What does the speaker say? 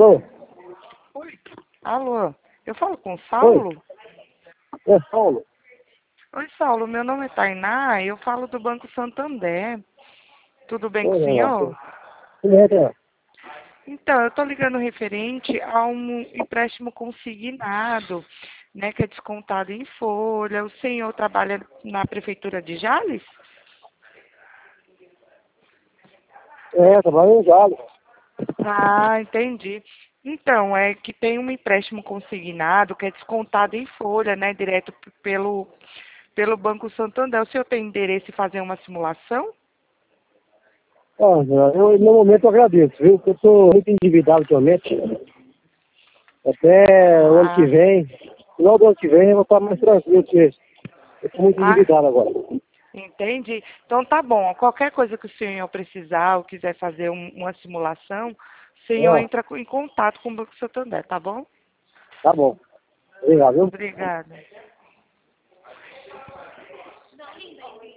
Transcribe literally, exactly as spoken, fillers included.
Alô? Oi. Alô, eu falo com o Oi. Saulo? É Saulo? Oi, Saulo, meu nome é Tainá, eu falo do Banco Santander. Tudo bem com Oi, o Renato. senhor? Tudo bem, Renato? Então, eu estou ligando referente a um empréstimo consignado, né, que é descontado em folha. O senhor trabalha na Prefeitura de Jales? É, trabalho em Jales. Ah, entendi. Então, é que tem um empréstimo consignado que é descontado em folha, né, direto p- pelo, pelo Banco Santander. O senhor tem interesse em fazer uma simulação? Olha, eu no momento eu agradeço, viu? Porque eu estou muito endividado atualmente. Até o ano que Ah, vem, final do ano que vem, eu vou estar mais tranquilo, porque eu estou muito ah, endividado agora. entendi. Então tá bom. Qualquer coisa que o senhor precisar ou quiser fazer um- uma simulação, o senhor Ah, entra co- em contato com o Banco Santander, tá bom? tá bom. Obrigado, viu? Obrigada.